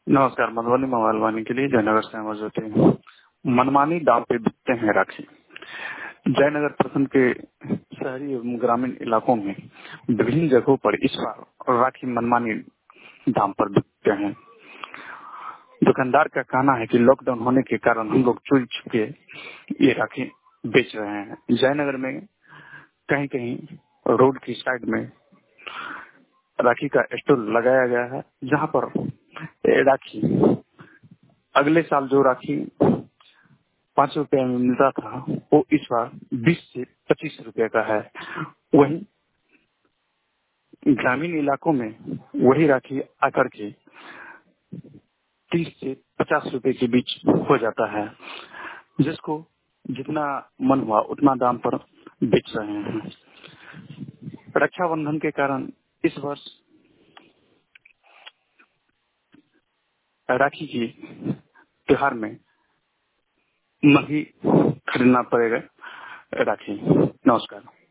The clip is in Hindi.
नमस्कार। मधुबनी मोबाइल वाणी के लिए जयनगर से मौजूद है। मनमानी दाम पे बिकते हैं राखी। जयनगर प्रखंड के शहरी एवं ग्रामीण इलाकों में विभिन्न जगहों पर इस बार राखी मनमानी दाम पर बिकते हैं। दुकानदार का कहना है कि लॉकडाउन होने के कारण हम लोग चोरी छुपे ये राखी बेच रहे हैं। जयनगर में कहीं कहीं रोड की साइड में राखी का स्टॉल लगाया गया है, जहां पर राखी अगले साल जो राखी 5 रुपए में मिलता था वो इस बार 20 से 25 रुपए का है। वहीं ग्रामीण इलाकों में वही राखी आकर के 30 से 50 रुपए के बीच हो जाता है, जिसको जितना मन हुआ उतना दाम पर बेच रहे हैं। रक्षाबंधन के कारण इस वर्ष राखी की त्योहार में नहीं खरीदना पड़ेगा राखी। नमस्कार।